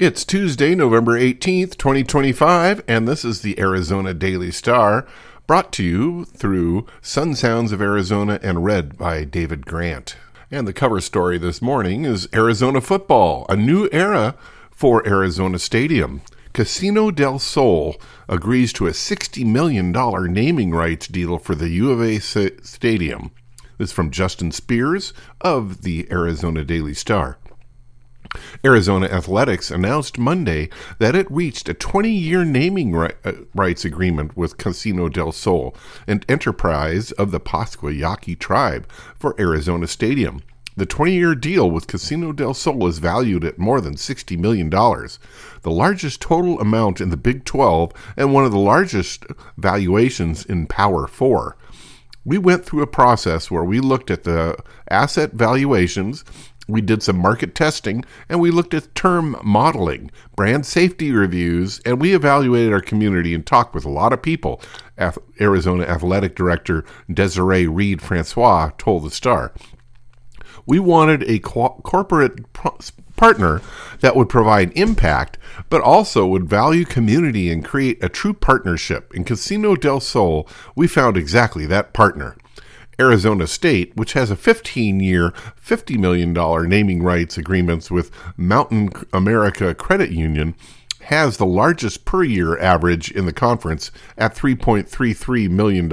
It's Tuesday, November 18th, 2025, and this is the Arizona Daily Star, brought to you through Sun Sounds of Arizona and read by David Grant. And the cover story this morning is Arizona football, a new era for Arizona Stadium. Casino del Sol agrees to a $60 million naming rights deal for the U of A Stadium. This is from Justin Spears of the Arizona Daily Star. Arizona Athletics announced Monday that it reached a 20-year naming rights agreement with Casino del Sol, an enterprise of the Pascua Yaqui tribe, for Arizona Stadium. The 20-year deal with Casino del Sol is valued at more than $60 million, the largest total amount in the Big 12 and one of the largest valuations in Power 4. We went through a process where we looked at the asset valuations, we did some market testing, and we looked at term modeling, brand safety reviews, and we evaluated our community and talked with a lot of people. Arizona Athletic Director Desiree Reed-Francois told the Star. We wanted a corporate partner that would provide impact, but also would value community and create a true partnership. In Casino del Sol, we found exactly that partner. Arizona State, which has a 15-year, $50 million naming rights agreements with Mountain America Credit Union, has the largest per-year average in the conference at $3.33 million.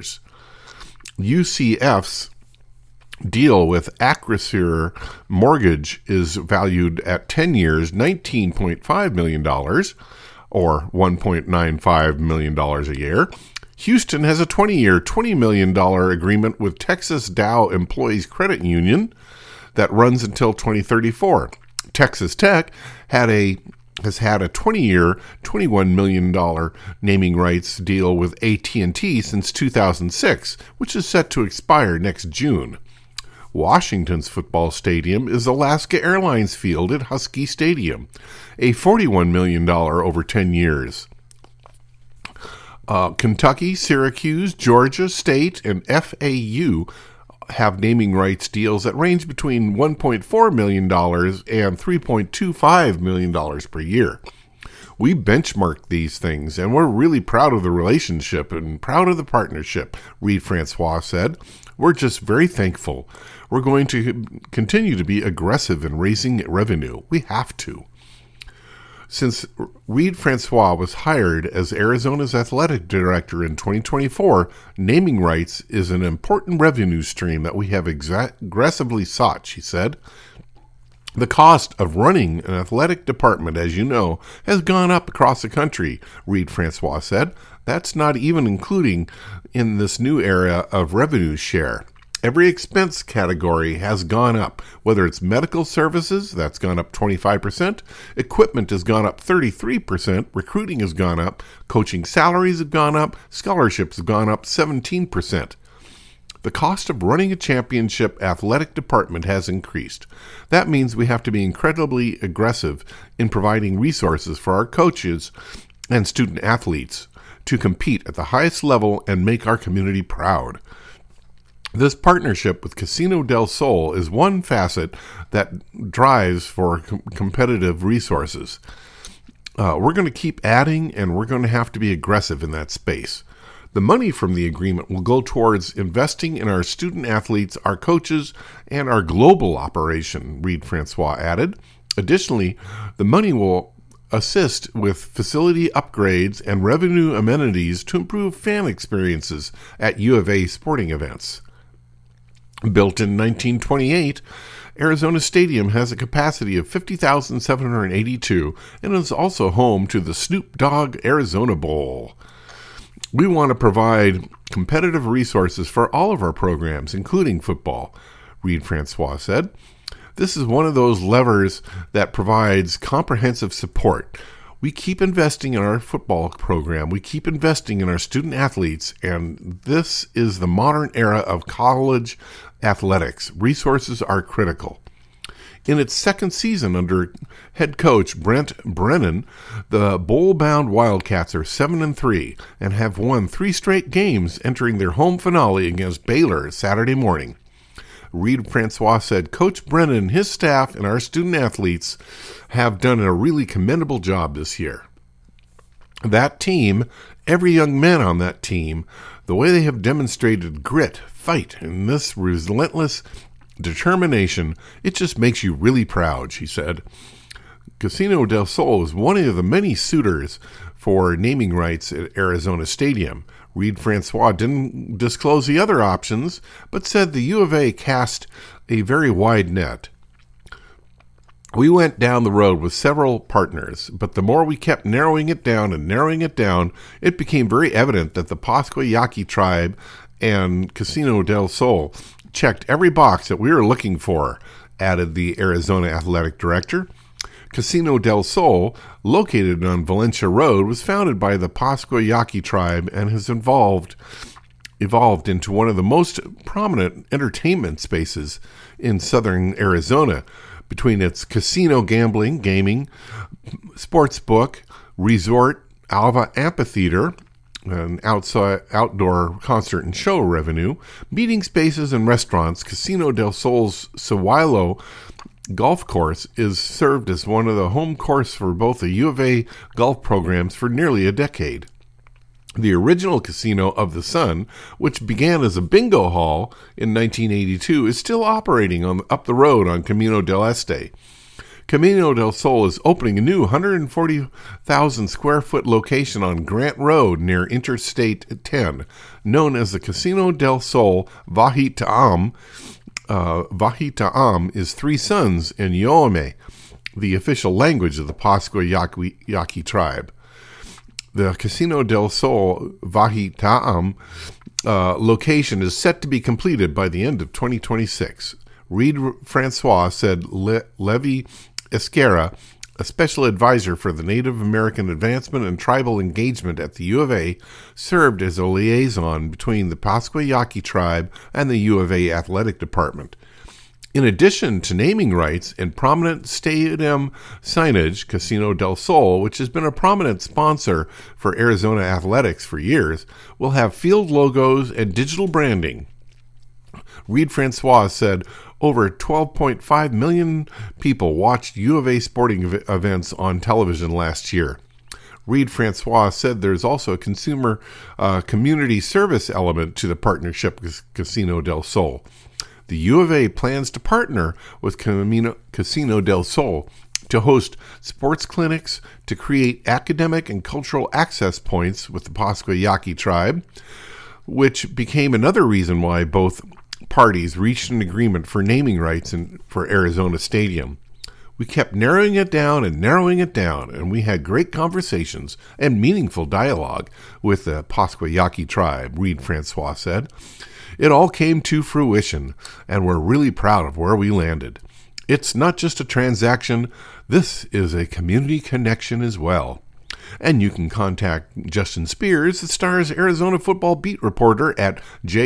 UCF's deal with Acrisure Mortgage is valued at 10 years, $19.5 million, or $1.95 million a year. Houston has a 20-year, $20 million agreement with Texas Dow Employees Credit Union that runs until 2034. Texas Tech has had a 20-year, $21 million naming rights deal with AT&T since 2006, which is set to expire next June. Washington's football stadium is Alaska Airlines Field at Husky Stadium, a $41 million over 10 years. Kentucky, Syracuse, Georgia State, and FAU have naming rights deals that range between $1.4 million and $3.25 million per year. We benchmarked these things, and we're really proud of the relationship and proud of the partnership, Reed-Francois said. We're just very thankful. We're going to continue to be aggressive in raising revenue. We have to. Since Reed-Francois was hired as Arizona's athletic director in 2024, naming rights is an important revenue stream that we have aggressively sought, she said. The cost of running an athletic department, as you know, has gone up across the country, Reed-Francois said. That's not even including in this new era of revenue share. Every expense category has gone up, whether it's medical services, that's gone up 25%, equipment has gone up 33%, recruiting has gone up, coaching salaries have gone up, scholarships have gone up 17%. The cost of running a championship athletic department has increased. That means we have to be incredibly aggressive in providing resources for our coaches and student athletes to compete at the highest level and make our community proud. This partnership with Casino del Sol is one facet that drives for competitive resources. We're going to keep adding, and we're going to have to be aggressive in that space. The money from the agreement will go towards investing in our student athletes, our coaches, and our global operation, Reed-Francois added. Additionally, the money will assist with facility upgrades and revenue amenities to improve fan experiences at U of A sporting events. Built in 1928, Arizona Stadium has a capacity of 50,782 and is also home to the Snoop Dogg Arizona Bowl. We want to provide competitive resources for all of our programs, including football, Reed-Francois said. This is one of those levers that provides comprehensive support. We keep investing in our football program. We keep investing in our student athletes, and this is the modern era of college athletics. Resources are critical. In its second season under head coach Brent Brennan, the bowl-bound Wildcats are 7-3 and have won 3 straight games, entering their home finale against Baylor Saturday morning. Reed Francois said, Coach Brennan, his staff, and our student athletes have done a really commendable job this year. That team, every young man on that team, the way they have demonstrated grit, fight, and this relentless determination, it just makes you really proud, she said. Casino del Sol is one of the many suitors for naming rights at Arizona Stadium. Reed Francois didn't disclose the other options, but said the U of A cast a very wide net. We went down the road with several partners, but the more we kept narrowing it down, it became very evident that the Pascua Yaqui tribe and Casino del Sol checked every box that we were looking for, added the Arizona athletic director. Casino del Sol, located on Valencia Road, was founded by the Pascua Yaqui tribe and has evolved into one of the most prominent entertainment spaces in southern Arizona, between its casino gaming, sports book, resort, Alva Amphitheater, and outdoor concert and show revenue, meeting spaces and restaurants. Casino del Sol's Sawilo golf course is served as one of the home course for both the U of A golf programs for nearly a decade. The original Casino of the Sun, which began as a bingo hall in 1982, is still operating up the road on Camino del Este. Camino del Sol is opening a new 140,000 square foot location on Grant Road near Interstate 10, known as the Casino del Sol Vahi Ta'am. Vahi Ta'am is three sons in Yoeme, the official language of the Pascua Yaqui tribe. The Casino del Sol Vahi Ta'am location is set to be completed by the end of 2026. Reed Francois said Levi Esquera, a special advisor for the Native American Advancement and Tribal Engagement at the U of A, served as a liaison between the Pascua Yaqui tribe and the U of A athletic department. In addition to naming rights and prominent stadium signage, Casino del Sol, which has been a prominent sponsor for Arizona athletics for years, will have field logos and digital branding. Reed Francois said over 12.5 million people watched U of A sporting events on television last year. Reed Francois said there's also a consumer community service element to the partnership with Casino del Sol. The U of A plans to partner with Casino del Sol to host sports clinics, to create academic and cultural access points with the Pascua Yaqui tribe, which became another reason why both parties reached an agreement for naming rights for Arizona Stadium. We kept narrowing it down, and we had great conversations and meaningful dialogue with the Pascua Yaqui tribe, Reed Francois said. It all came to fruition, and we're really proud of where we landed. It's not just a transaction, this is a community connection as well. And you can contact Justin Spears, the Stars Arizona football beat reporter, at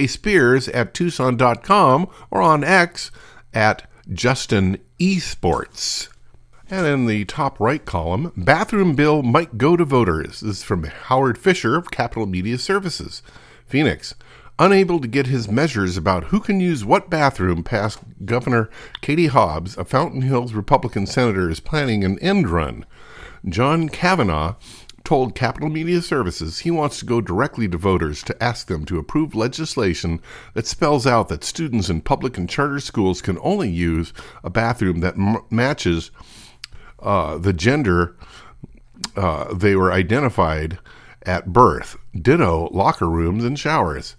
jspears@tucson.com or on X at Justin Esports. And in the top right column, bathroom bill might go to voters. This is from Howard Fisher of Capital Media Services. Phoenix. Unable to get his measures about who can use what bathroom past Governor Katie Hobbs, a Fountain Hills Republican senator is planning an end run. John Kavanaugh told Capital Media Services he wants to go directly to voters to ask them to approve legislation that spells out that students in public and charter schools can only use a bathroom that matches the gender they were identified at birth. Ditto locker rooms and showers.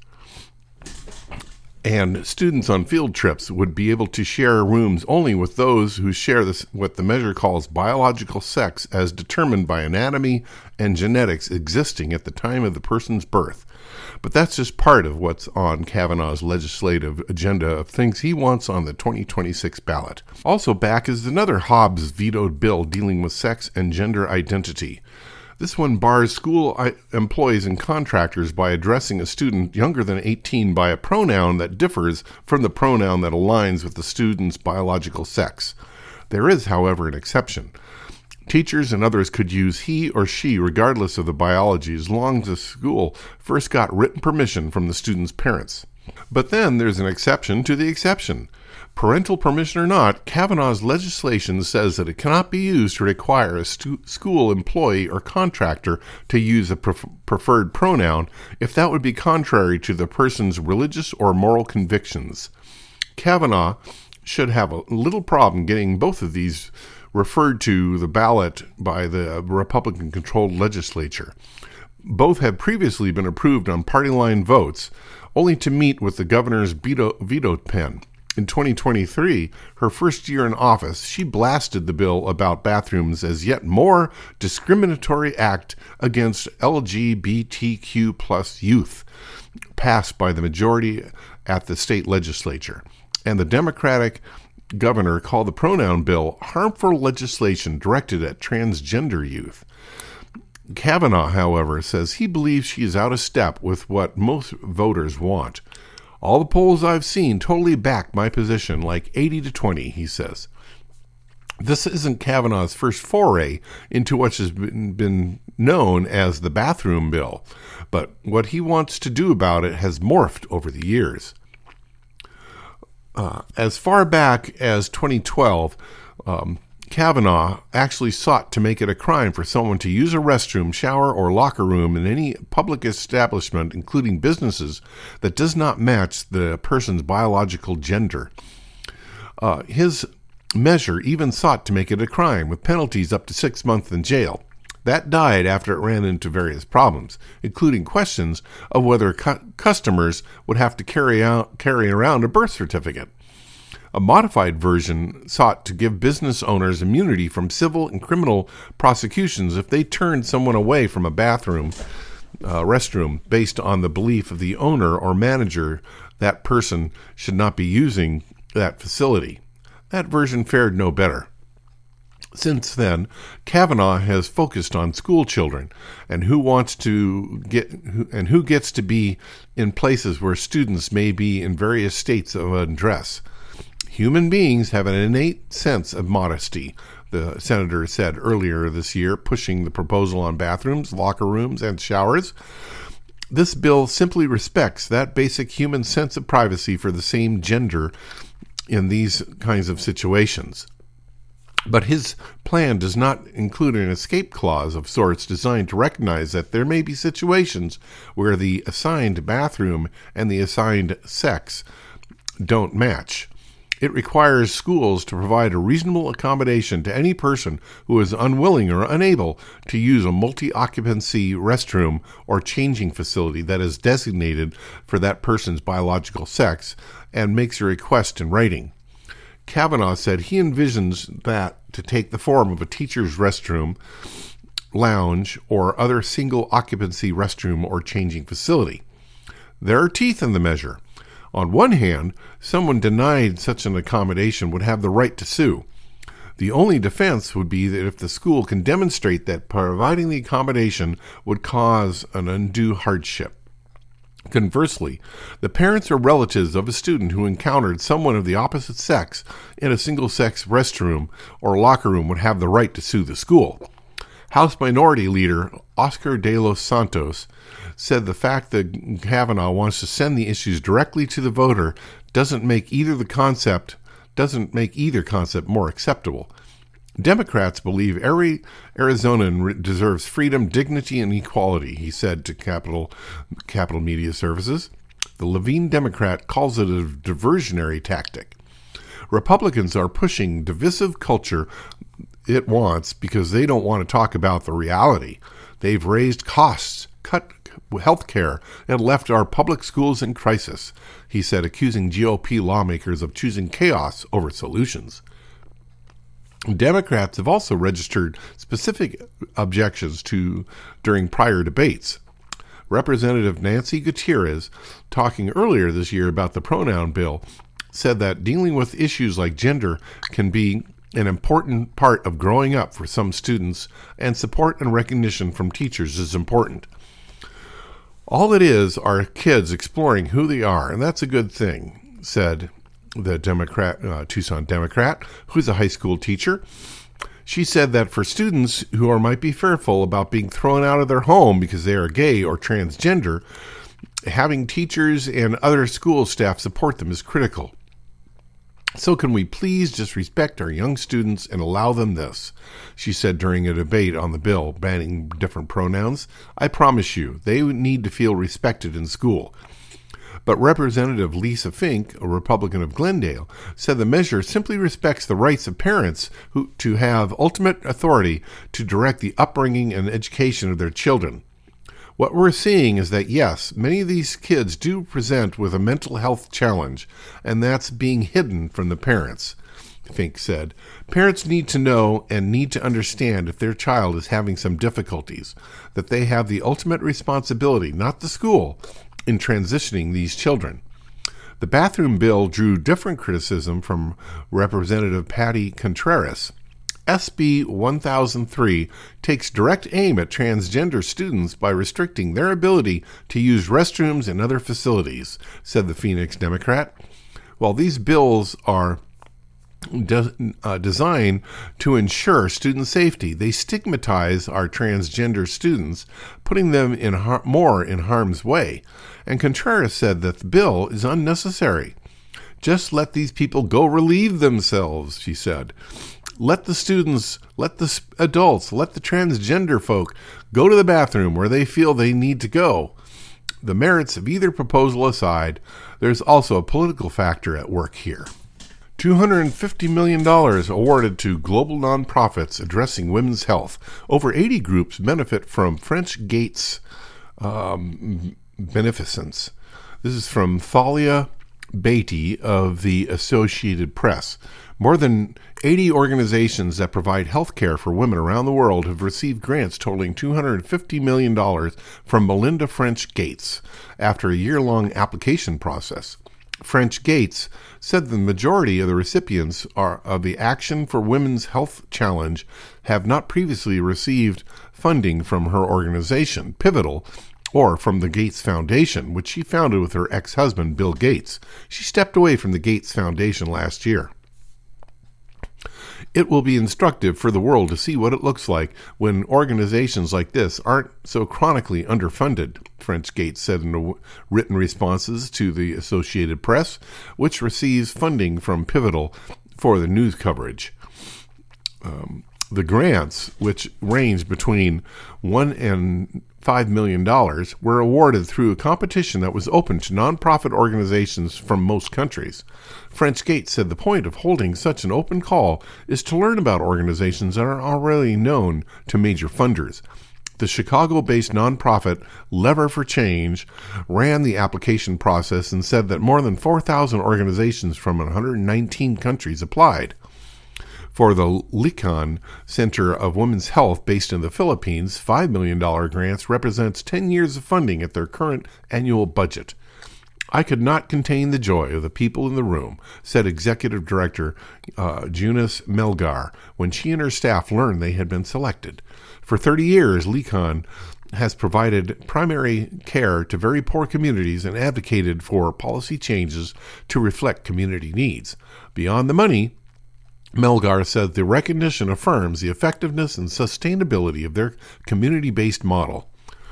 And students on field trips would be able to share rooms only with those who share what the measure calls biological sex as determined by anatomy and genetics existing at the time of the person's birth. But that's just part of what's on Kavanaugh's legislative agenda of things he wants on the 2026 ballot. Also back is another Hobbs vetoed bill dealing with sex and gender identity. This one bars school employees and contractors by addressing a student younger than 18 by a pronoun that differs from the pronoun that aligns with the student's biological sex. There is, however, an exception. Teachers and others could use he or she regardless of the biology as long as the school first got written permission from the student's parents. But then there's an exception to the exception. Parental permission or not, Kavanaugh's legislation says that it cannot be used to require a school employee or contractor to use a preferred pronoun if that would be contrary to the person's religious or moral convictions. Kavanaugh should have a little problem getting both of these referred to the ballot by the Republican-controlled legislature. Both had previously been approved on party line votes, only to meet with the governor's veto pen. In 2023, her first year in office, she blasted the bill about bathrooms as yet more discriminatory act against LGBTQ plus youth, passed by the majority at the state legislature. And the Democratic governor called the pronoun bill harmful legislation directed at transgender youth. Kavanaugh, however, says he believes she is out of step with what most voters want. All the polls I've seen totally back my position, like 80 to 20, he says. This isn't Kavanaugh's first foray into what has been known as the bathroom bill, but what he wants to do about it has morphed over the years. As far back as 2012, Kavanaugh actually sought to make it a crime for someone to use a restroom, shower, or locker room in any public establishment, including businesses, that does not match the person's biological gender. His measure even sought to make it a crime, with penalties up to 6 months in jail. That died after it ran into various problems, including questions of whether customers would have to carry around a birth certificate. A modified version sought to give business owners immunity from civil and criminal prosecutions if they turned someone away from a restroom based on the belief of the owner or manager that person should not be using that facility. That version fared no better. Since then, Kavanaugh has focused on school children and who gets to be in places where students may be in various states of undress. Human beings have an innate sense of modesty, the senator said earlier this year, pushing the proposal on bathrooms, locker rooms, and showers. This bill simply respects that basic human sense of privacy for the same gender in these kinds of situations. But his plan does not include an escape clause of sorts designed to recognize that there may be situations where the assigned bathroom and the assigned sex don't match. It requires schools to provide a reasonable accommodation to any person who is unwilling or unable to use a multi-occupancy restroom or changing facility that is designated for that person's biological sex and makes a request in writing. Kavanaugh said he envisions that to take the form of a teacher's restroom, lounge, or other single-occupancy restroom or changing facility. There are teeth in the measure. On one hand, someone denied such an accommodation would have the right to sue. The only defense would be that if the school can demonstrate that providing the accommodation would cause an undue hardship. Conversely, the parents or relatives of a student who encountered someone of the opposite sex in a single-sex restroom or locker room would have the right to sue the school. House Minority Leader Oscar de los Santos said the fact that Kavanaugh wants to send the issues directly to the voter doesn't make either concept more acceptable. Democrats believe every Arizonan deserves freedom, dignity, and equality, he said to Capital Media Services. The Levine Democrat calls it a diversionary tactic. Republicans are pushing divisive culture it wants because they don't want to talk about the reality. They've raised costs, cut health care, and left our public schools in crisis, he said, accusing GOP lawmakers of choosing chaos over solutions. Democrats have also registered specific objections during prior debates. Representative Nancy Gutierrez, talking earlier this year about the pronoun bill, said that dealing with issues like gender can be an important part of growing up for some students, and support and recognition from teachers is important. All it is are kids exploring who they are, and that's a good thing, said the Tucson Democrat, who's a high school teacher. She said that for students who might be fearful about being thrown out of their home because they are gay or transgender, Having teachers and other school staff support them is critical. So can we please just respect our young students and allow them this, she said during a debate on the bill banning different pronouns. I promise you, they need to feel respected in school. But Representative Lisa Fink, a Republican of Glendale, said the measure simply respects the rights of parents to have ultimate authority to direct the upbringing and education of their children. What we're seeing is that, yes, many of these kids do present with a mental health challenge, and that's being hidden from the parents, Fink said. Parents need to know and need to understand if their child is having some difficulties, that they have the ultimate responsibility, not the school, in transitioning these children. The bathroom bill drew different criticism from Representative Patty Contreras. SB 1003 takes direct aim at transgender students by restricting their ability to use restrooms and other facilities, said the Phoenix Democrat. While these bills are designed to ensure student safety, they stigmatize our transgender students, putting them more in harm's way. And Contreras said that the bill is unnecessary. Just let these people go relieve themselves, she said. Let the students, let the adults, let the transgender folk go to the bathroom where they feel they need to go. The merits of either proposal aside, there's also a political factor at work here. $250 million awarded to global nonprofits addressing women's health. Over 80 groups benefit from French Gates beneficence. This is from Thalia Beatty of the Associated Press. More than 80 organizations that provide health care for women around the world have received grants totaling $250 million from Melinda French Gates after a year-long application process. French Gates said the majority of the recipients of the Action for Women's Health Challenge have not previously received funding from her organization, Pivotal, or from the Gates Foundation, which she founded with her ex-husband, Bill Gates. She stepped away from the Gates Foundation last year. It will be instructive for the world to see what it looks like when organizations like this aren't so chronically underfunded, French Gates said in written responses to the Associated Press, which receives funding from Pivotal for the news coverage. The grants, which range between $1 and $5 million, were awarded through a competition that was open to nonprofit organizations from most countries. French Gates said the point of holding such an open call is to learn about organizations that are already known to major funders. The Chicago-based nonprofit Lever for Change ran the application process and said that more than 4,000 organizations from 119 countries applied. For the Likan Center of Women's Health based in the Philippines, $5 million grants represents 10 years of funding at their current annual budget. I could not contain the joy of the people in the room, said Executive Director Junice Melgar, when she and her staff learned they had been selected. For 30 years, Likan has provided primary care to very poor communities and advocated for policy changes to reflect community needs. Beyond the money, Melgar said the recognition affirms the effectiveness and sustainability of their community-based model.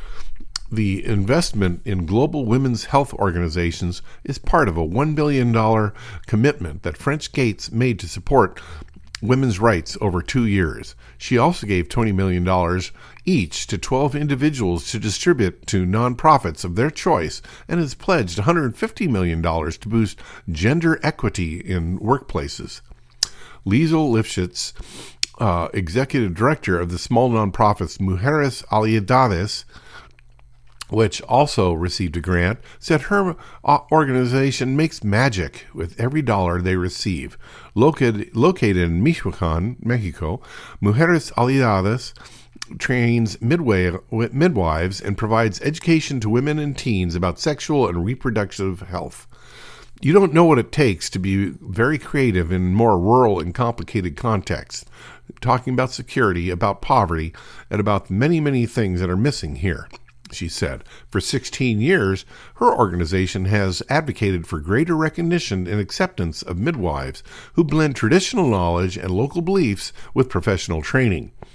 The investment in global women's health organizations is part of a $1 billion commitment that French Gates made to support women's rights over 2 years. She also gave $20 million each to 12 individuals to distribute to nonprofits of their choice and has pledged $150 million to boost gender equity in workplaces. Liesl Lifshitz, executive director of the small nonprofits Mujeres Aliadas, which also received a grant, said her organization makes magic with every dollar they receive. Located in Michoacan, Mexico, Mujeres Aliadas trains midwives and provides education to women and teens about sexual and reproductive health. You don't know what it takes to be very creative in more rural and complicated contexts, talking about security, about poverty, and about many, many things that are missing here, she said. For 16 years, her organization has advocated for greater recognition and acceptance of midwives who blend traditional knowledge and local beliefs with professional training.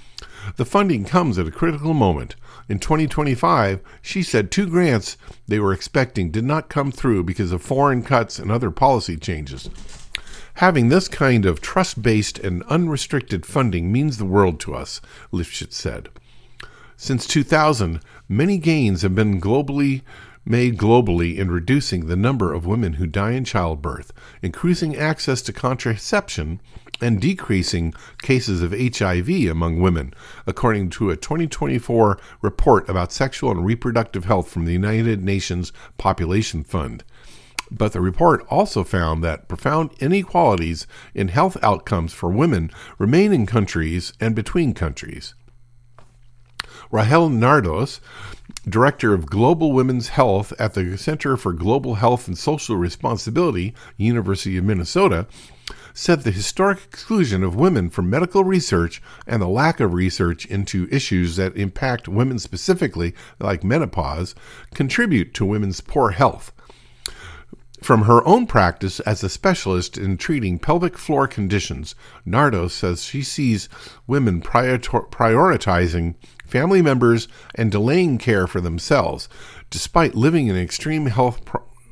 The funding comes at a critical moment. In 2025, she said 2 grants they were expecting did not come through because of foreign cuts and other policy changes. Having this kind of trust-based and unrestricted funding means the world to us, Lifshitz said. Since 2000, many gains have been made globally in reducing the number of women who die in childbirth, increasing access to contraception, and decreasing cases of HIV among women, according to a 2024 report about sexual and reproductive health from the United Nations Population Fund. But the report also found that profound inequalities in health outcomes for women remain in countries and between countries. Rahel Nardos, Director of Global Women's Health at the Center for Global Health and Social Responsibility, University of Minnesota, said the historic exclusion of women from medical research and the lack of research into issues that impact women specifically, like menopause, contribute to women's poor health. From her own practice as a specialist in treating pelvic floor conditions, Nardos says she sees women prioritizing family members and delaying care for themselves, despite living with extreme health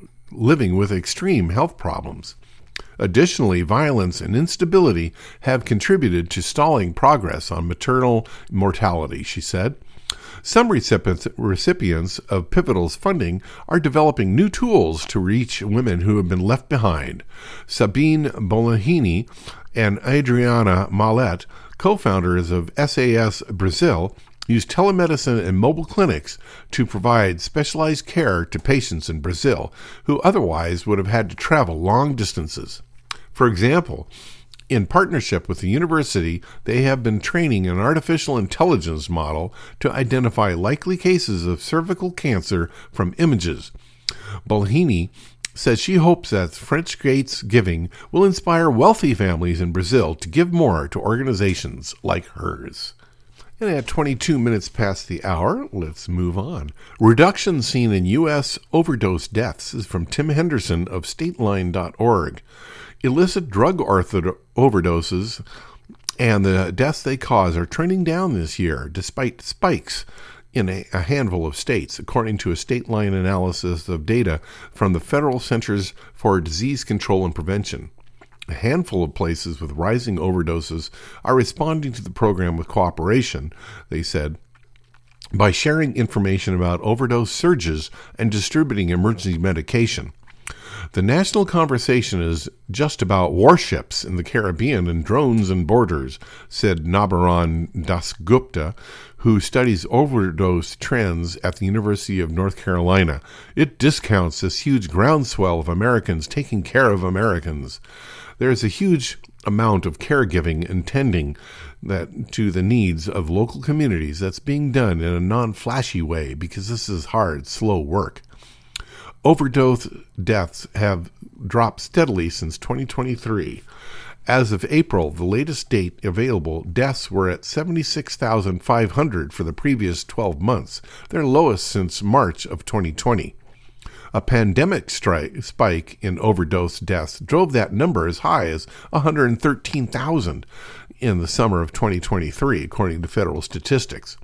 problems. Additionally, violence and instability have contributed to stalling progress on maternal mortality, she said. Some recipients of Pivotal's funding are developing new tools to reach women who have been left behind. Sabine Bolahini and Adriana Mallet, co-founders of SAS Brazil, use telemedicine and mobile clinics to provide specialized care to patients in Brazil who otherwise would have had to travel long distances. For example, in partnership with the university, they have been training an artificial intelligence model to identify likely cases of cervical cancer from images. Bolahini says she hopes that French Gates Giving will inspire wealthy families in Brazil to give more to organizations like hers. And at 22 minutes past the hour, let's move on. Reduction seen in U.S. overdose deaths is from Tim Henderson of Stateline.org. Illicit drug overdoses and the deaths they cause are trending down this year, despite spikes in a handful of states, according to a Stateline analysis of data from the Federal Centers for Disease Control and Prevention. A handful of places with rising overdoses are responding to the program with cooperation, they said, by sharing information about overdose surges and distributing emergency medication. The national conversation is just about warships in the Caribbean and drones and borders, said Nabaran Dasgupta, who studies overdose trends at the University of North Carolina. It discounts this huge groundswell of Americans taking care of Americans. There is a huge amount of caregiving and tending to the needs of local communities that's being done in a non-flashy way because this is hard, slow work. Overdose deaths have dropped steadily since 2023. As of April, the latest date available, deaths were at 76,500 for the previous 12 months, their lowest since March of 2020. A pandemic spike in overdose deaths drove that number as high as 113,000 in the summer of 2023, according to federal statistics.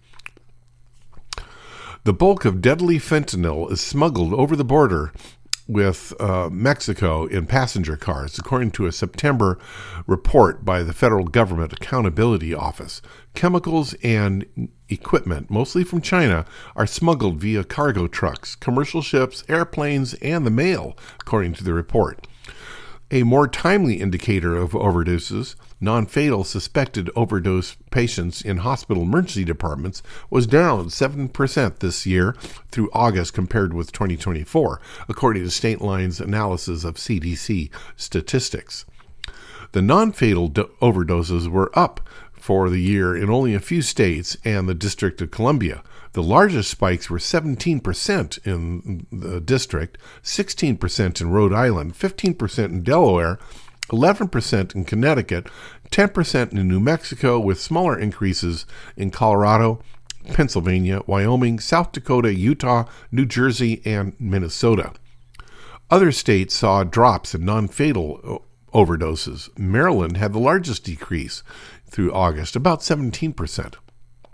The bulk of deadly fentanyl is smuggled over the border with Mexico in passenger cars, according to a September report by the Federal Government Accountability Office. Chemicals and equipment, mostly from China, are smuggled via cargo trucks, commercial ships, airplanes, and the mail, according to the report. A more timely indicator of overdoses, non-fatal suspected overdose patients in hospital emergency departments, was down 7% this year through August compared with 2024, according to Stateline's analysis of CDC statistics. The non-fatal overdoses were up for the year in only a few states and the District of Columbia. The largest spikes were 17% in the district, 16% in Rhode Island, 15% in Delaware, 11% in Connecticut, 10% in New Mexico, with smaller increases in Colorado, Pennsylvania, Wyoming, South Dakota, Utah, New Jersey, and Minnesota. Other states saw drops in non-fatal overdoses. Maryland had the largest decrease through August, about 17%.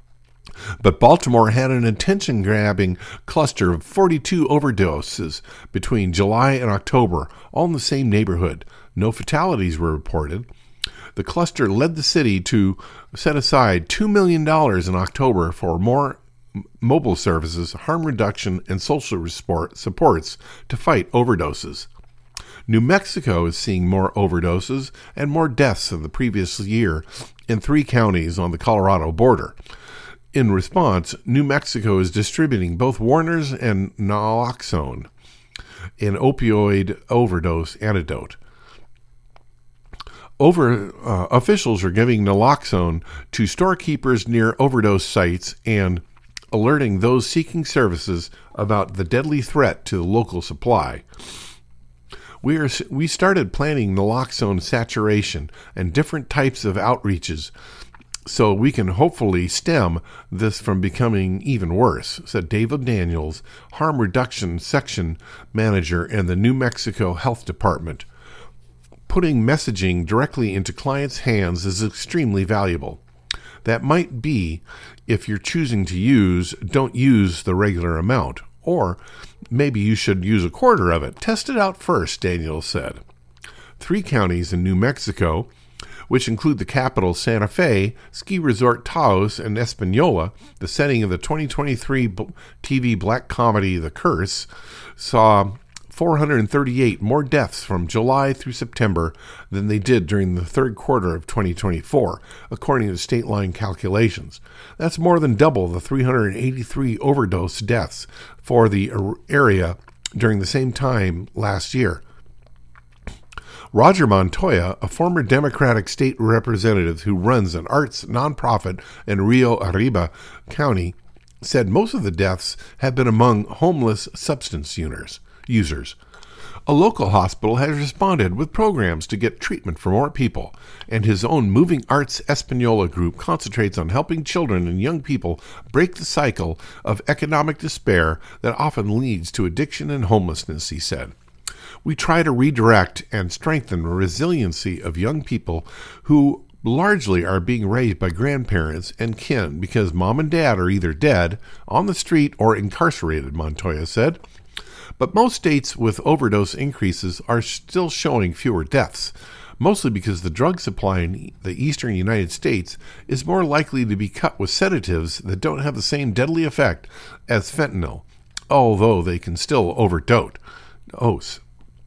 But Baltimore had an attention-grabbing cluster of 42 overdoses between July and October, all in the same neighborhood. No fatalities were reported. The cluster led the city to set aside $2 million in October for more mobile services, harm reduction, and social supports to fight overdoses. New Mexico is seeing more overdoses and more deaths than the previous year in 3 counties on the Colorado border. In response, New Mexico is distributing both Warner's and naloxone, an opioid overdose antidote. Officials are giving naloxone to storekeepers near overdose sites and alerting those seeking services about the deadly threat to the local supply. We started planning naloxone saturation and different types of outreaches so we can hopefully stem this from becoming even worse, said David Daniels, Harm Reduction Section Manager in the New Mexico Health Department. Putting messaging directly into clients' hands is extremely valuable. That might be if you're choosing to don't use the regular amount, or maybe you should use a quarter of it. Test it out first, Daniels said. 3 counties in New Mexico, which include the capital Santa Fe, ski resort Taos, and Espanola, the setting of the 2023 TV black comedy The Curse, saw 438 more deaths from July through September than they did during the third quarter of 2024, according to state line calculations. That's more than double the 383 overdose deaths for the area during the same time last year. Roger Montoya, a former Democratic state representative who runs an arts nonprofit in Rio Arriba County, said most of the deaths have been among homeless substance users. A local hospital has responded with programs to get treatment for more people, and his own Moving Arts Espanola group concentrates on helping children and young people break the cycle of economic despair that often leads to addiction and homelessness, he said. We try to redirect and strengthen the resiliency of young people who largely are being raised by grandparents and kin because mom and dad are either dead, on the street, or incarcerated, Montoya said. But most states with overdose increases are still showing fewer deaths, mostly because the drug supply in the eastern United States is more likely to be cut with sedatives that don't have the same deadly effect as fentanyl, although they can still overdose.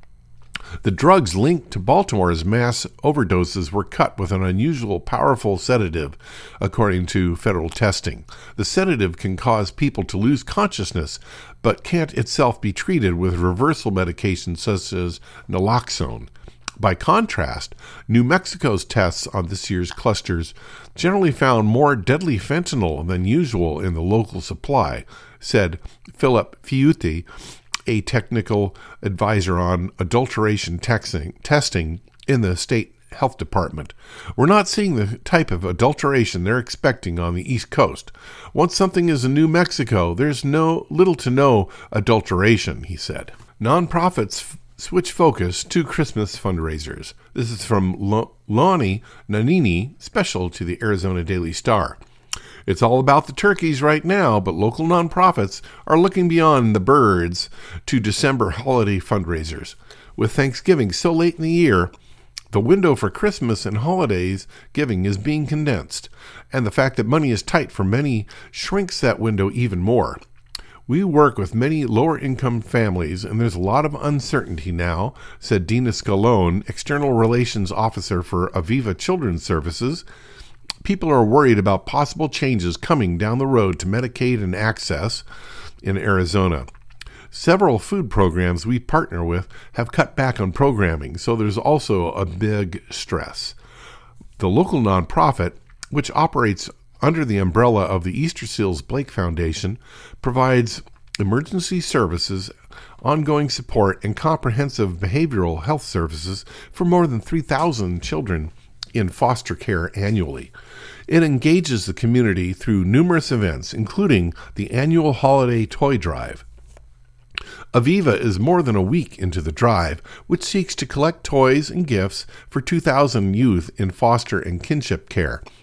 The drugs linked to Baltimore's mass overdoses were cut with an unusual powerful sedative, according to federal testing. The sedative can cause people to lose consciousness, but can't itself be treated with reversal medications such as naloxone. By contrast, New Mexico's tests on this year's clusters generally found more deadly fentanyl than usual in the local supply, said Philip Fiuti, a technical advisor on adulteration testing in the state health department. We're not seeing the type of adulteration they're expecting on the East Coast. Once something is in New Mexico, there's little to no adulteration, he said. Nonprofits switch focus to Christmas fundraisers. This is from Lonnie Nanini, special to the Arizona Daily Star. It's all about the turkeys right now, but local nonprofits are looking beyond the birds to December holiday fundraisers. With Thanksgiving so late in the year, the window for Christmas and holidays giving is being condensed, and the fact that money is tight for many shrinks that window even more. We work with many lower-income families, and there's a lot of uncertainty now, said Dina Scalone, External Relations Officer for Aviva Children's Services. People are worried about possible changes coming down the road to Medicaid and access in Arizona. Several food programs we partner with have cut back on programming, so there's also a big stress. The local nonprofit, which operates under the umbrella of the Easter Seals Blake Foundation, provides emergency services, ongoing support, and comprehensive behavioral health services for more than 3,000 children in foster care annually. It engages the community through numerous events, including the annual holiday toy drive. Aviva is more than a week into the drive, which seeks to collect toys and gifts for 2,000 youth in foster and kinship care.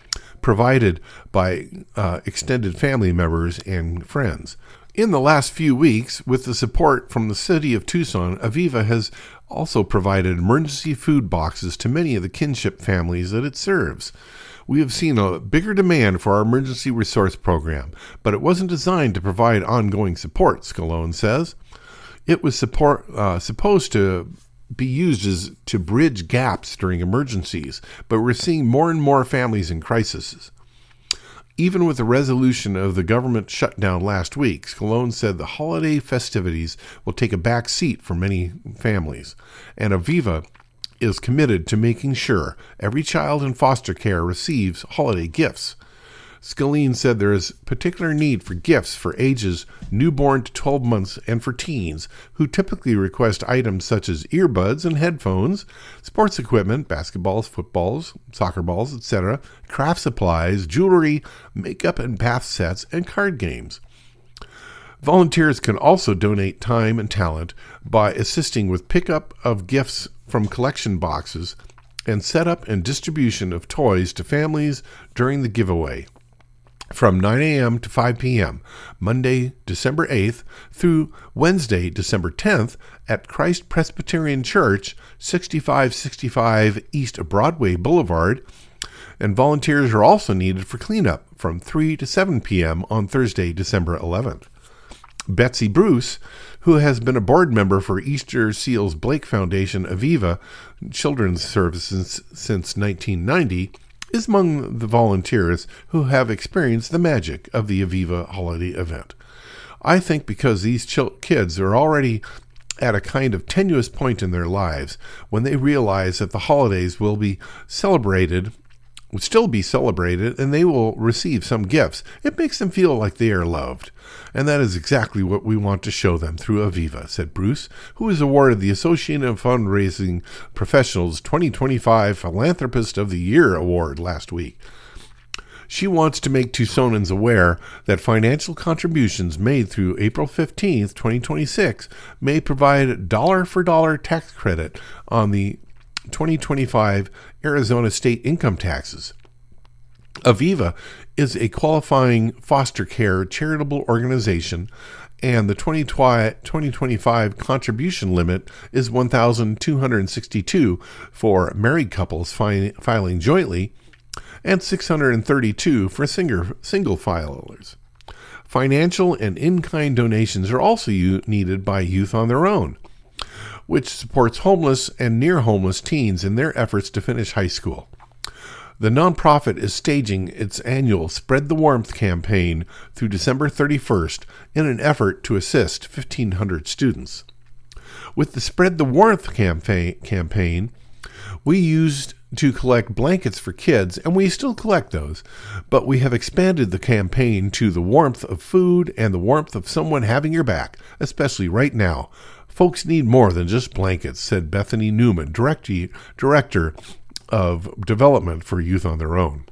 provided by extended family members and friends. In the last few weeks, with the support from the city of Tucson, Aviva has also provided emergency food boxes to many of the kinship families that it serves. We have seen a bigger demand for our emergency resource program, but it wasn't designed to provide ongoing support, Scalone says. It was supposed to be used to bridge gaps during emergencies, but we're seeing more and more families in crises. Even with the resolution of the government shutdown last week, Scalone said the holiday festivities will take a back seat for many families, and Aviva is committed to making sure every child in foster care receives holiday gifts. Scalone said there is particular need for gifts for ages newborn to 12 months and for teens, who typically request items such as earbuds and headphones, sports equipment, basketballs, footballs, soccer balls, etc., craft supplies, jewelry, makeup and bath sets, and card games. Volunteers can also donate time and talent by assisting with pickup of gifts from collection boxes and setup and distribution of toys to families during the giveaway, from 9 a.m. to 5 p.m., Monday, December 8th through Wednesday, December 10th at Christ Presbyterian Church, 6565 East Broadway Boulevard, and volunteers are also needed for cleanup from 3 to 7 p.m. on Thursday, December 11th. Betsy Bruce, who has been a board member for Easter Seals Blake Foundation Aviva Children's Services since 1990, is among the volunteers who have experienced the magic of the Aviva holiday event. I think because these kids are already at a kind of tenuous point in their lives when they realize that the holidays will still be celebrated, and they will receive some gifts, it makes them feel like they are loved. And that is exactly what we want to show them through Aviva, said Bruce, who was awarded the Association of Fundraising Professionals 2025 Philanthropist of the Year award last week. She wants to make Tucsonans aware that financial contributions made through April 15, 2026 may provide dollar-for-dollar tax credit on the 2025 Arizona state income taxes. Aviva is a qualifying foster care charitable organization, and the 2025 contribution limit is $1,262 for married couples filing jointly and $632 for single filers. Financial and in-kind donations are also needed by Youth on Their Own, which supports homeless and near-homeless teens in their efforts to finish high school. The nonprofit is staging its annual Spread the Warmth campaign through December 31st in an effort to assist 1,500 students. With the Spread the Warmth campaign, we used to collect blankets for kids, and we still collect those, but we have expanded the campaign to the warmth of food and the warmth of someone having your back, especially right now. Folks need more than just blankets, said Bethany Newman, Director of Development for Youth on Their Own.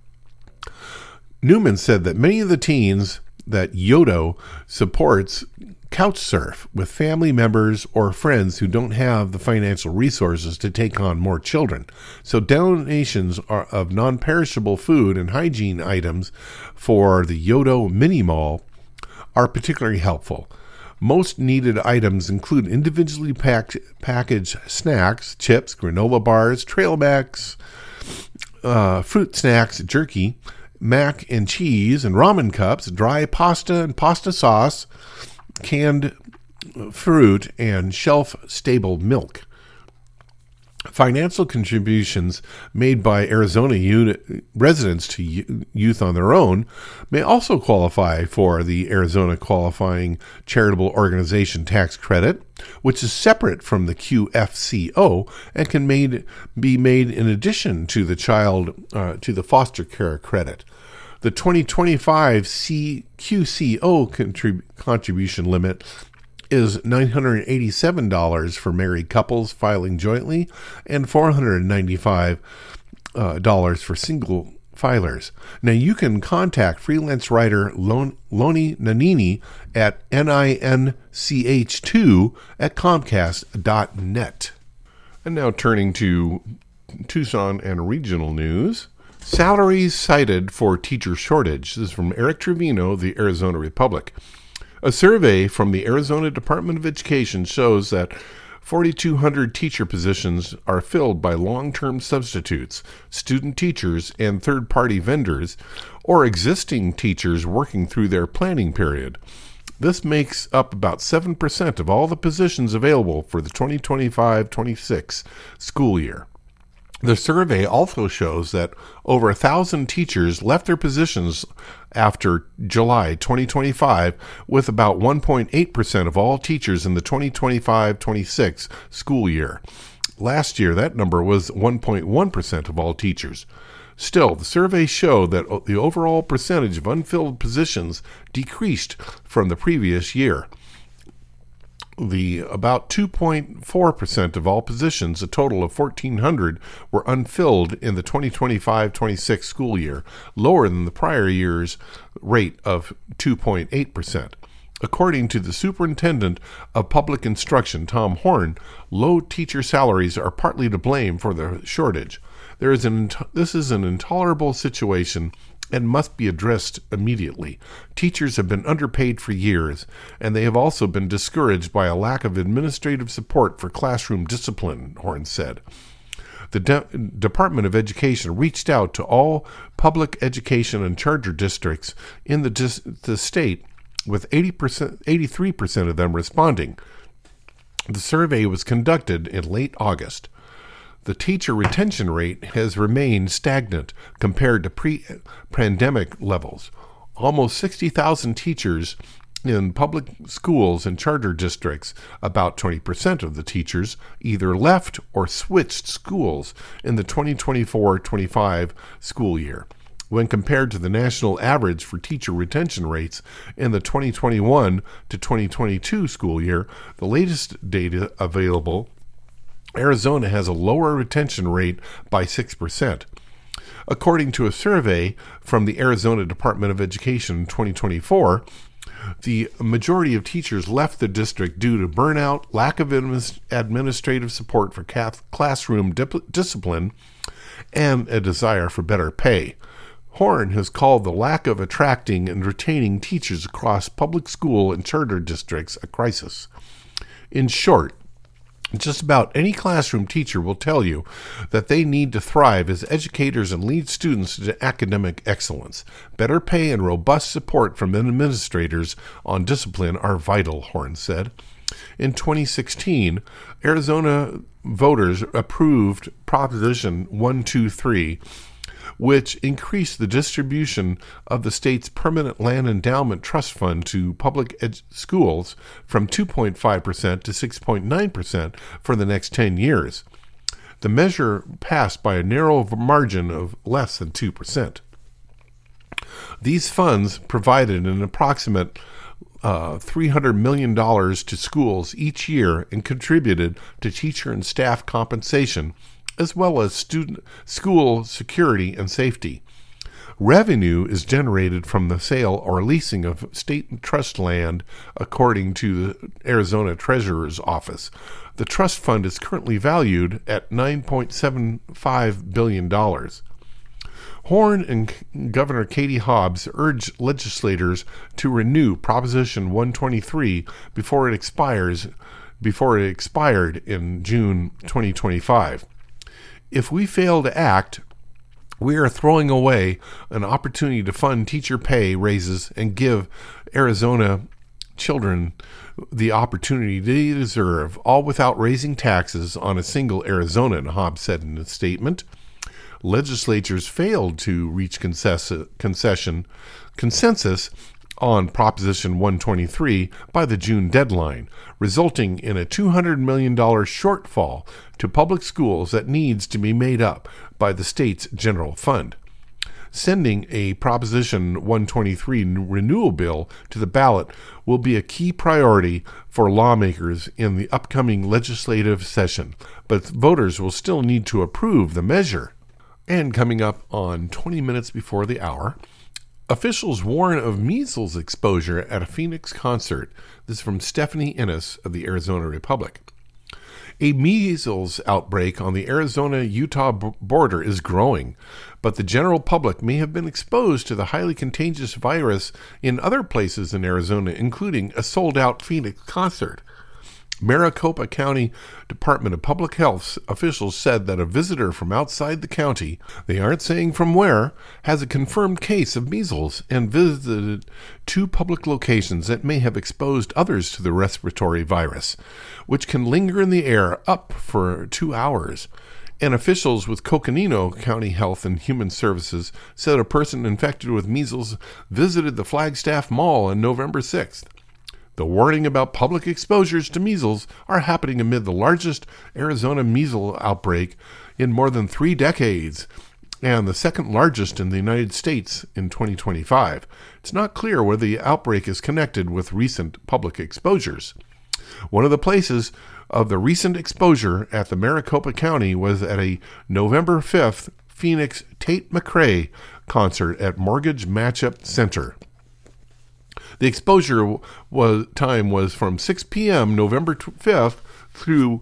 Newman said that many of the teens that Yodo supports couch surf with family members or friends who don't have the financial resources to take on more children. So donations of non-perishable food and hygiene items for the Yodo Mini Mall are particularly helpful. Most needed items include individually packaged snacks, chips, granola bars, trail mix, fruit snacks, jerky, mac and cheese, and ramen cups, dry pasta and pasta sauce, canned fruit, and shelf-stable milk. Financial contributions made by Arizona residents to Youth on Their Own may also qualify for the Arizona Qualifying Charitable Organization Tax Credit, which is separate from the QFCO and can be made in addition to the foster care credit. The 2025 QCO contribution limit is $987 for married couples filing jointly and $495 for single filers. Now you can contact freelance writer Loni Nanini at ninch2@comcast.net. And now turning to Tucson and regional news. Salaries cited for teacher shortage. This is from Eric Trevino, the Arizona Republic. A survey from the Arizona Department of Education shows that 4,200 teacher positions are filled by long-term substitutes, student teachers, and third-party vendors, or existing teachers working through their planning period. This makes up about 7% of all the positions available for the 2025-26 school year. The survey also shows that over 1,000 teachers left their positions after July 2025, with about 1.8% of all teachers in the 2025-26 school year. Last year, that number was 1.1% of all teachers. Still, the survey showed that the overall percentage of unfilled positions decreased from the previous year. About 2.4% of all positions, a total of 1,400, were unfilled in the 2025-26 school year, lower than the prior year's rate of 2.8%. According to the Superintendent of Public Instruction, Tom Horn, low teacher salaries are partly to blame for the shortage. This is an intolerable situation and must be addressed immediately. Teachers have been underpaid for years, and they have also been discouraged by a lack of administrative support for classroom discipline, Horn said. The Department of Education reached out to all public education and charter districts in the state, with 83% of them responding. The survey was conducted in late August. The teacher retention rate has remained stagnant compared to pre-pandemic levels. Almost 60,000 teachers in public schools and charter districts, about 20% of the teachers, either left or switched schools in the 2024-25 school year. When compared to the national average for teacher retention rates in the 2021 to 2022 school year, the latest data available, Arizona has a lower retention rate by 6%. According to a survey from the Arizona Department of Education in 2024, the majority of teachers left the district due to burnout, lack of administrative support for classroom discipline, and a desire for better pay. Horn has called the lack of attracting and retaining teachers across public school and charter districts a crisis. In short, just about any classroom teacher will tell you that they need to thrive as educators and lead students to academic excellence. Better pay and robust support from administrators on discipline are vital, Horn said. In 2016, Arizona voters approved Proposition 123, which increased the distribution of the state's permanent land endowment trust fund to public schools from 2.5% to 6.9% for the next 10 years. The measure passed by a narrow margin of less than 2%. These funds provided an approximate $300 million to schools each year and contributed to teacher and staff compensation, as well as school security and safety. Revenue is generated from the sale or leasing of state trust land, according to the Arizona Treasurer's Office. The trust fund is currently valued at $9.75 billion. Horn and Governor Katie Hobbs urged legislators to renew Proposition 123 before it expired in June 2025. If we fail to act, we are throwing away an opportunity to fund teacher pay raises and give Arizona children the opportunity they deserve, all without raising taxes on a single Arizonan, Hobbs said in a statement. Legislatures failed to reach consensus on Proposition 123 by the June deadline, resulting in a $200 million shortfall to public schools that needs to be made up by the state's general fund. Sending a Proposition 123 renewal bill to the ballot will be a key priority for lawmakers in the upcoming legislative session, but voters will still need to approve the measure. And coming up on 20 minutes before the hour, officials warn of measles exposure at a Phoenix concert. This is from Stephanie Ennis of the Arizona Republic. A measles outbreak on the Arizona-Utah border is growing, but the general public may have been exposed to the highly contagious virus in other places in Arizona, including a sold-out Phoenix concert. Maricopa County Department of Public Health officials said that a visitor from outside the county, they aren't saying from where, has a confirmed case of measles and visited 2 public locations that may have exposed others to the respiratory virus, which can linger in the air up for 2 hours. And officials with Coconino County Health and Human Services said a person infected with measles visited the Flagstaff Mall on November 6th. The warning about public exposures to measles are happening amid the largest Arizona measles outbreak in more than 3 decades and the second largest in the United States in 2025. It's not clear whether the outbreak is connected with recent public exposures. One of the places of the recent exposure at the Maricopa County was at a November 5th Phoenix Tate McRae concert at Mortgage Matchup Center. The exposure time was from 6 p.m. November 5th through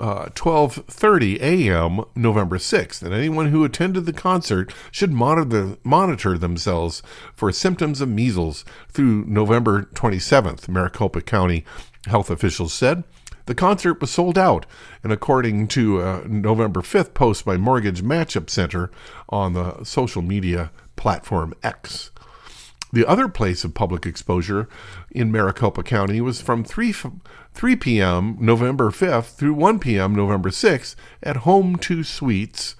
12:30 a.m. November 6th, and anyone who attended the concert should monitor themselves for symptoms of measles through November 27th, Maricopa County health officials said. The concert was sold out, and according to a November 5th post by Mortgage Matchup Center on the social media platform X. The other place of public exposure in Maricopa County was from 3 p.m. November 5th through 1 p.m. November 6th at Home 2 Suites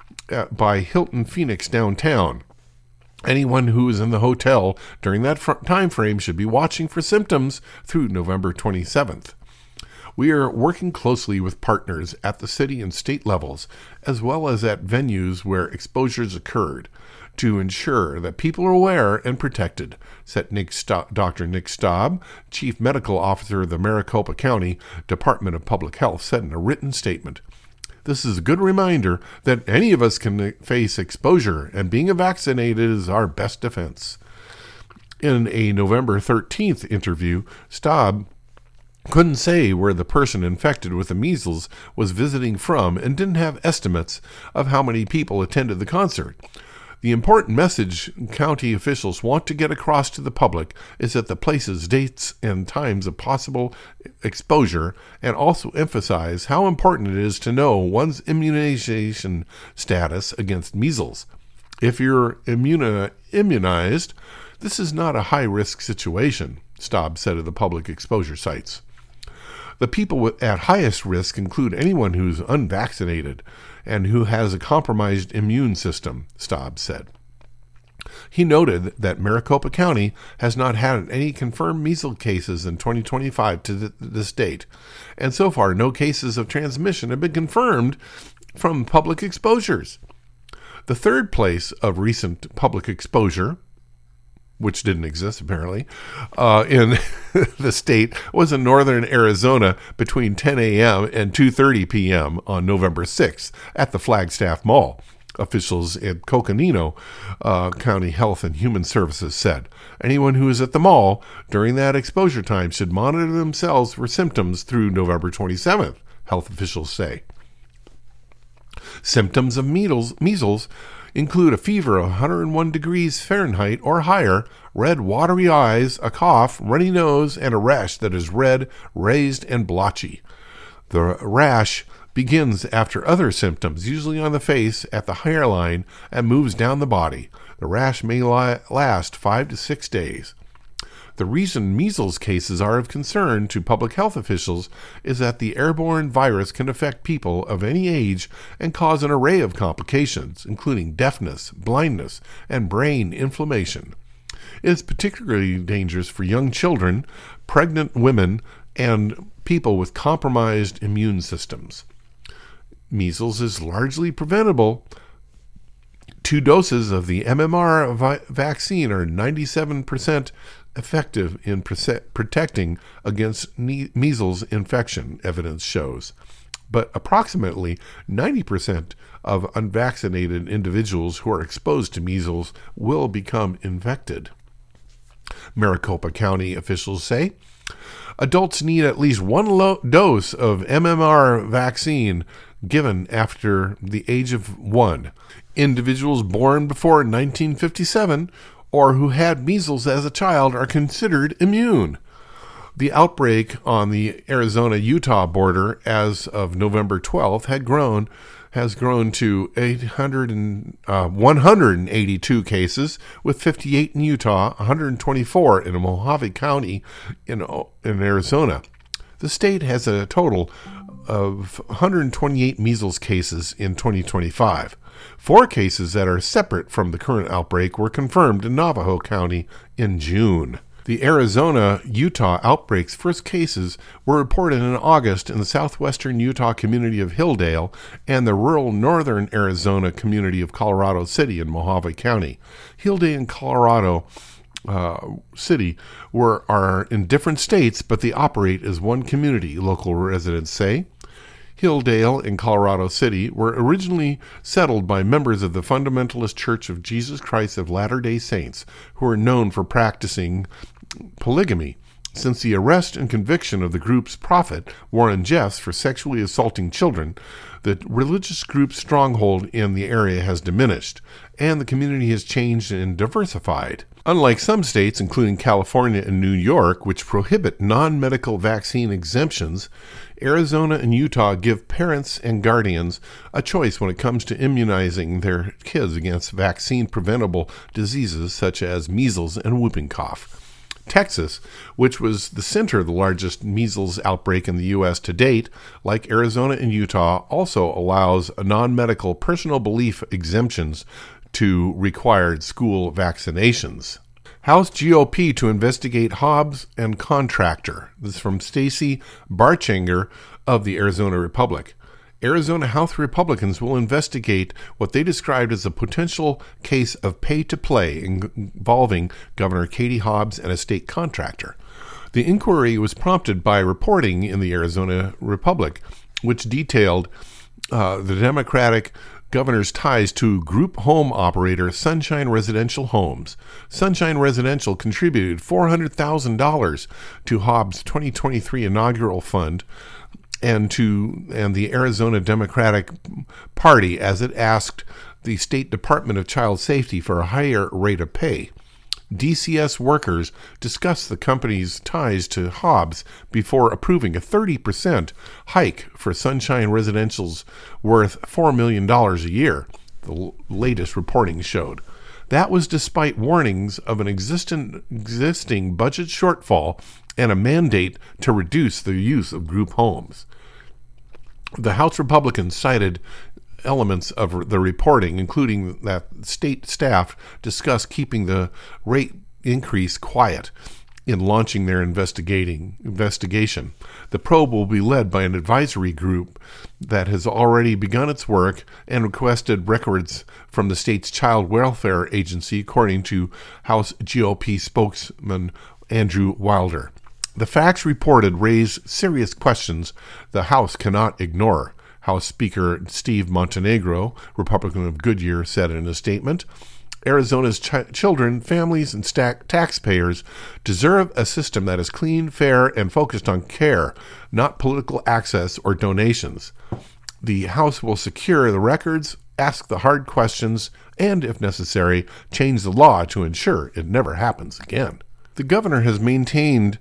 by Hilton Phoenix downtown. Anyone who is in the hotel during that time frame should be watching for symptoms through November 27th. We are working closely with partners at the city and state levels, as well as at venues where exposures occurred, to ensure that people are aware and protected, said Dr. Nick Staub, Chief Medical Officer of the Maricopa County Department of Public Health, said in a written statement. This is a good reminder that any of us can face exposure, and being vaccinated is our best defense. In a November 13th interview, Staub couldn't say where the person infected with the measles was visiting from and didn't have estimates of how many people attended the concert. The important message county officials want to get across to the public is that the places, dates, and times of possible exposure, and also emphasize how important it is to know one's immunization status against measles. If you're immunized, this is not a high-risk situation, Staub said of the public exposure sites. The people at highest risk include anyone who's unvaccinated and who has a compromised immune system, Staub said. He noted that Maricopa County has not had any confirmed measles cases in 2025 to this date, and so far no cases of transmission have been confirmed from public exposures. The third place of recent public exposure, which didn't exist apparently, in the state was in northern Arizona between 10 a.m. and 2:30 p.m. on November 6th at the Flagstaff Mall. Officials at Coconino County Health and Human Services said anyone who is at the mall during that exposure time should monitor themselves for symptoms through November 27th, health officials say. Symptoms of measles include a fever of 101 degrees Fahrenheit or higher, red watery eyes, a cough, runny nose, and a rash that is red, raised, and blotchy. The rash begins after other symptoms, usually on the face, at the hairline, and moves down the body. The rash may last 5 to 6 days. The reason measles cases are of concern to public health officials is that the airborne virus can affect people of any age and cause an array of complications, including deafness, blindness, and brain inflammation. It is particularly dangerous for young children, pregnant women, and people with compromised immune systems. Measles is largely preventable. 2 doses of the MMR vaccine are 97% effective in protecting against measles infection, evidence shows. But approximately 90% of unvaccinated individuals who are exposed to measles will become infected, Maricopa County officials say. Adults need at least one dose of MMR vaccine given after the age of 1. Individuals born before 1957 or who had measles as a child are considered immune. The outbreak on the Arizona-Utah border as of November 12th has grown to 182 cases, with 58 in Utah, 124 in Mojave County in Arizona. The state has a total of 128 measles cases in 2025. 4 cases that are separate from the current outbreak were confirmed in Navajo County in June. The Arizona-Utah outbreak's first cases were reported in August in the southwestern Utah community of Hilldale and the rural northern Arizona community of Colorado City in Mojave County. Hilldale and Colorado City are in different states, but they operate as one community, local residents say. Hilldale and Colorado City were originally settled by members of the Fundamentalist Church of Jesus Christ of Latter-day Saints, who are known for practicing polygamy. Since the arrest and conviction of the group's prophet, Warren Jeffs, for sexually assaulting children, the religious group's stronghold in the area has diminished, and the community has changed and diversified. Unlike some states, including California and New York, which prohibit non-medical vaccine exemptions, Arizona and Utah give parents and guardians a choice when it comes to immunizing their kids against vaccine-preventable diseases such as measles and whooping cough. Texas, which was the center of the largest measles outbreak in the U.S. to date, like Arizona and Utah, also allows non-medical personal belief exemptions to required school vaccinations. House GOP to investigate Hobbs and contractor. This is from Stacey Barchinger of the Arizona Republic. Arizona House Republicans will investigate what they described as a potential case of pay-to-play involving Governor Katie Hobbs and a state contractor. The inquiry was prompted by reporting in the Arizona Republic, which detailed the Democratic governor's ties to group home operator Sunshine Residential Homes. Sunshine Residential contributed $400,000 to Hobbs' 2023 inaugural fund and the Arizona Democratic Party as it asked the State Department of Child Safety for a higher rate of pay. DCS workers discussed the company's ties to Hobbs before approving a 30% hike for Sunshine Residential's worth $4 million a year, the latest reporting showed. That was despite warnings of an existing budget shortfall and a mandate to reduce the use of group homes. The House Republicans cited elements of the reporting, including that state staff discussed keeping the rate increase quiet in launching their investigation. The probe will be led by an advisory group that has already begun its work and requested records from the state's child welfare agency, according to House GOP spokesman Andrew Wilder. The facts reported raise serious questions the House cannot ignore, House Speaker Steve Montenegro, Republican of Goodyear, said in a statement. Arizona's children, families, and taxpayers deserve a system that is clean, fair, and focused on care, not political access or donations. The House will secure the records, ask the hard questions, and, if necessary, change the law to ensure it never happens again. The governor has maintained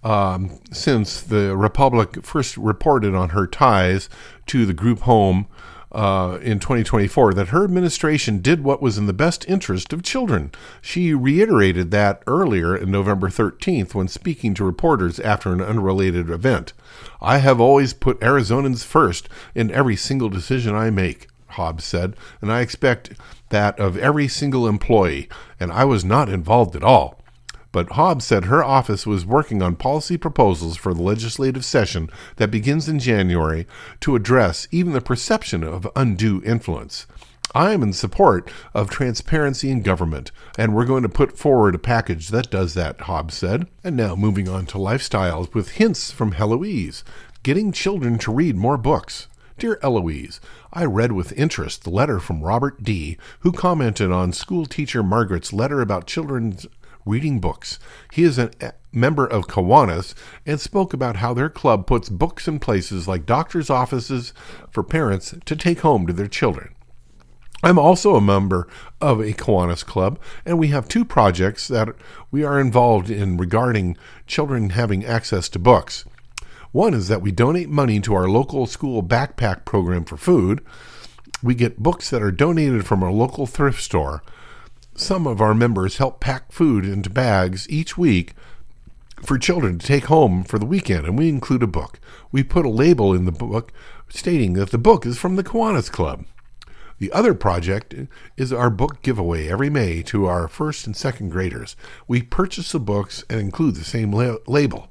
since the Republic first reported on her ties to the group home in 2024 that her administration did what was in the best interest of children. She reiterated that earlier in November 13th when speaking to reporters after an unrelated event. "I have always put Arizonans first in every single decision I make," Hobbs said, "and I expect that of every single employee, and I was not involved at all." But Hobbs said her office was working on policy proposals for the legislative session that begins in January to address even the perception of undue influence. "I am in support of transparency in government, and we're going to put forward a package that does that," Hobbs said. And now moving on to lifestyles with hints from Heloise, getting children to read more books. Dear Eloise, I read with interest the letter from Robert D., who commented on school teacher Margaret's letter about children's reading books. He is a member of Kiwanis and spoke about how their club puts books in places like doctors' offices for parents to take home to their children. I'm also a member of a Kiwanis club, and we have 2 projects that we are involved in regarding children having access to books. One is that we donate money to our local school backpack program for food. We get books that are donated from our local thrift store. Some of our members help pack food into bags each week for children to take home for the weekend, and we include a book. We put a label in the book stating that the book is from the Kiwanis Club. The other project is our book giveaway every May to our 1st and 2nd graders. We purchase the books and include the same label.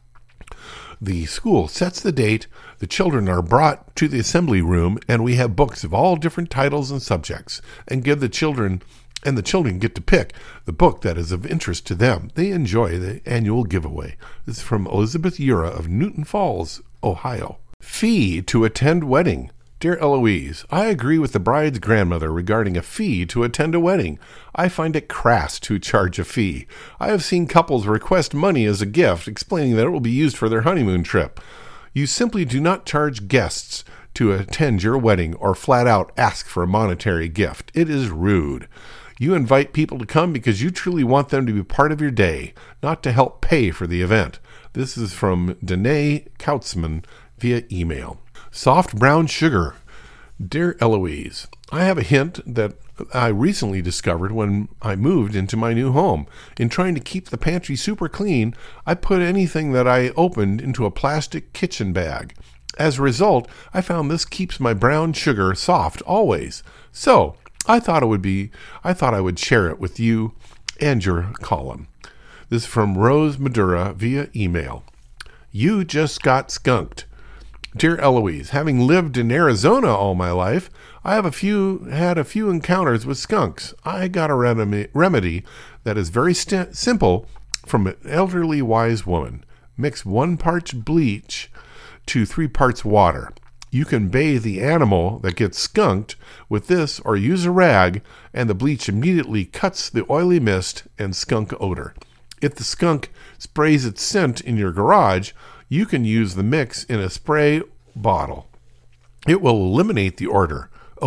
The school sets the date, the children are brought to the assembly room, and we have books of all different titles and subjects, and the children get to pick the book that is of interest to them. They enjoy the annual giveaway. This is from Elizabeth Ura of Newton Falls, Ohio. Fee to attend wedding. Dear Eloise, I agree with the bride's grandmother regarding a fee to attend a wedding. I find it crass to charge a fee. I have seen couples request money as a gift, explaining that it will be used for their honeymoon trip. You simply do not charge guests to attend your wedding or flat out ask for a monetary gift. It is rude. You invite people to come because you truly want them to be part of your day, not to help pay for the event. This is from Danae Kautzman via email. Soft brown sugar. Dear Eloise, I have a hint that I recently discovered when I moved into my new home. In trying to keep the pantry super clean, I put anything that I opened into a plastic kitchen bag. As a result, I found this keeps my brown sugar soft always. So, I thought I would share it with you and your column. This is from Rose Madura via email. You just got skunked. Dear Eloise, having lived in Arizona all my life, I have had a few encounters with skunks. I got a remedy that is very simple from an elderly wise woman. Mix 1 part bleach to 3 parts water. You can bathe the animal that gets skunked with this or use a rag, and the bleach immediately cuts the oily mist and skunk odor. If the skunk sprays its scent in your garage, you can use the mix in a spray bottle. It will eliminate the odor.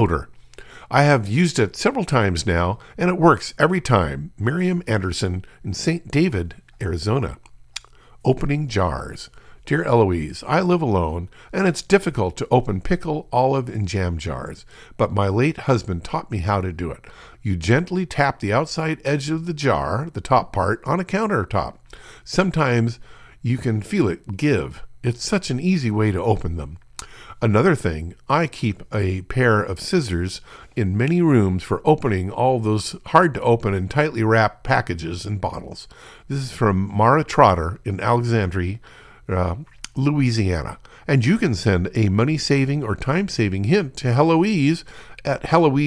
I have used it several times now, and it works every time. Miriam Anderson in St. David, Arizona. Opening jars. Dear Eloise, I live alone, and it's difficult to open pickle, olive, and jam jars, but my late husband taught me how to do it. You gently tap the outside edge of the jar, the top part, on a countertop. Sometimes you can feel it give. It's such an easy way to open them. Another thing, I keep a pair of scissors in many rooms for opening all those hard-to-open and tightly wrapped packages and bottles. This is from Mara Trotter in Alexandria, Louisiana. And you can send a money-saving or time-saving hint to Heloise at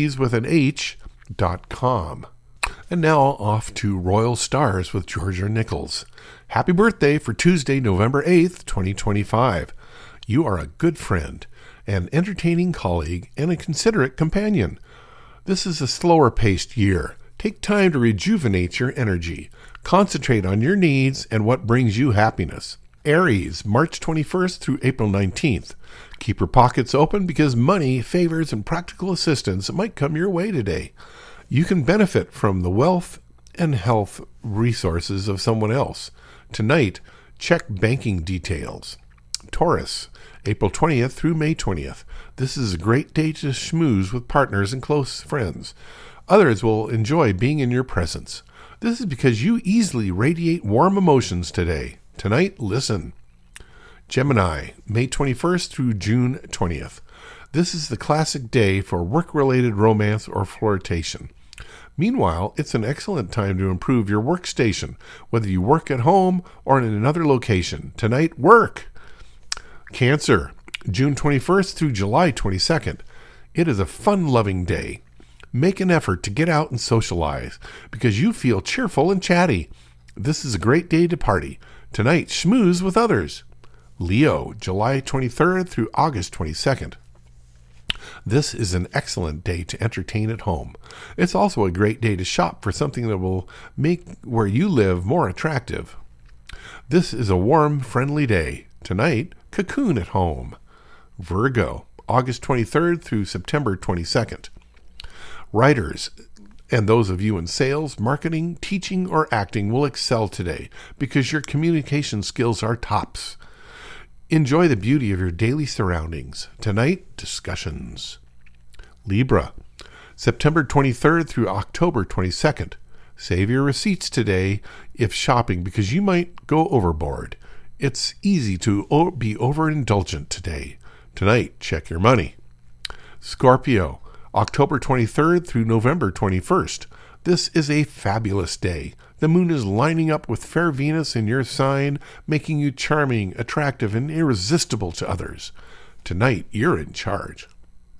heloise.com. And now off to Royal Stars with Georgia Nichols. Happy birthday for Tuesday, November 8th, 2025. You are a good friend, an entertaining colleague, and a considerate companion. This is a slower-paced year. Take time to rejuvenate your energy. Concentrate on your needs and what brings you happiness. Aries, March 21st through April 19th. Keep your pockets open because money, favors, and practical assistance might come your way today. You can benefit from the wealth and health resources of someone else. Tonight, check banking details. Taurus, April 20th through May 20th. This is a great day to schmooze with partners and close friends. Others will enjoy being in your presence. This is because you easily radiate warm emotions today. Tonight, listen. Gemini, May 21st through June 20th. This is the classic day for work-related romance or flirtation. Meanwhile, it's an excellent time to improve your workstation, whether you work at home or in another location. Tonight, work. Cancer, June 21st through July 22nd. It is a fun-loving day. Make an effort to get out and socialize because you feel cheerful and chatty. This is a great day to party. Tonight, schmooze with others. Leo, July 23rd through August 22nd. This is an excellent day to entertain at home. It's also a great day to shop for something that will make where you live more attractive. This is a warm, friendly day. Tonight, cocoon at home. Virgo, August 23rd through September 22nd. Writers and those of you in sales, marketing, teaching, or acting will excel today because your communication skills are tops. Enjoy the beauty of your daily surroundings. Tonight, discussions. Libra, September 23rd through October 22nd. Save your receipts today if shopping because you might go overboard. It's easy to be overindulgent today. Tonight, check your money. Scorpio, October 23rd through November 21st. This is a fabulous day. The moon is lining up with fair Venus in your sign, making you charming, attractive, and irresistible to others. Tonight, you're in charge.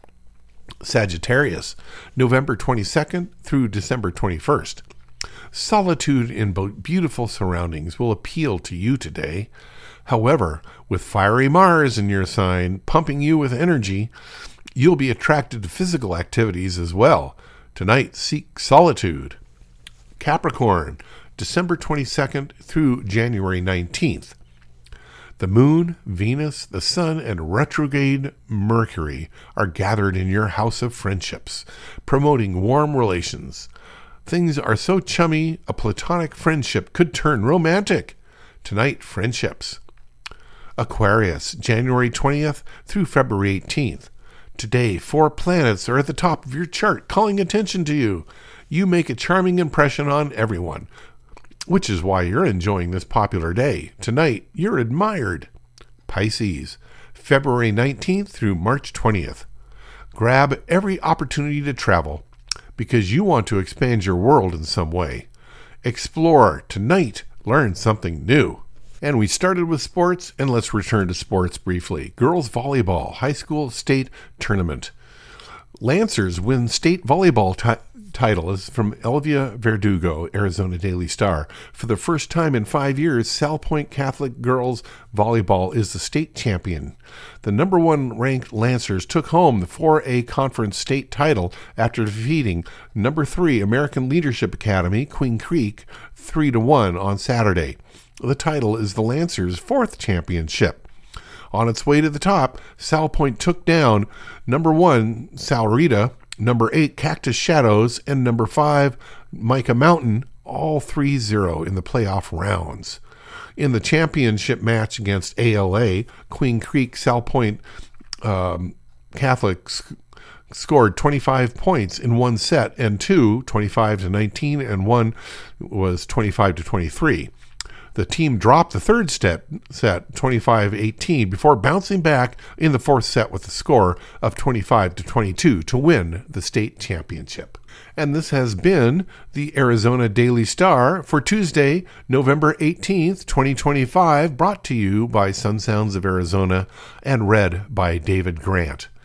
Sagittarius, November 22nd through December 21st. Solitude in beautiful surroundings will appeal to you today. However, with fiery Mars in your sign, pumping you with energy, you'll be attracted to physical activities as well. Tonight, seek solitude. Capricorn, December 22nd through January 19th. The moon, Venus, the sun, and retrograde Mercury are gathered in your house of friendships, promoting warm relations. Things are so chummy, a platonic friendship could turn romantic. Tonight, friendships. Aquarius, January 20th through February 18th. Today, 4 planets are at the top of your chart, calling attention to you. You make a charming impression on everyone, which is why you're enjoying this popular day. Tonight, you're admired. Pisces, February 19th through March 20th. Grab every opportunity to travel because you want to expand your world in some way. Explore. Tonight, learn something new. And we started with sports, and let's return to sports briefly. Girls volleyball, high school state tournament. Lancers win state volleyball title is from Elvia Verdugo, Arizona Daily Star. For the first time in 5 years, Sal Point Catholic girls volleyball is the state champion. The number 1 ranked Lancers took home the 4A conference state title after defeating number 3 American Leadership Academy, Queen Creek, 3-1 on Saturday. The title is the Lancers' 4th championship. On its way to the top, Sal Point took down number 1 Salrita, number 8 Cactus Shadows, and number 5 Micah Mountain, all 3-0 in the playoff rounds. In the championship match against ALA, Queen Creek Sal Point Catholics scored 25 points in one set, and 2, 25-19, and 1 was 25-23. The team dropped the third set, 25-18, before bouncing back in the fourth set with a score of 25-22 to win the state championship. And this has been the Arizona Daily Star for Tuesday, November 18th, 2025, brought to you by Sun Sounds of Arizona and read by David Grant.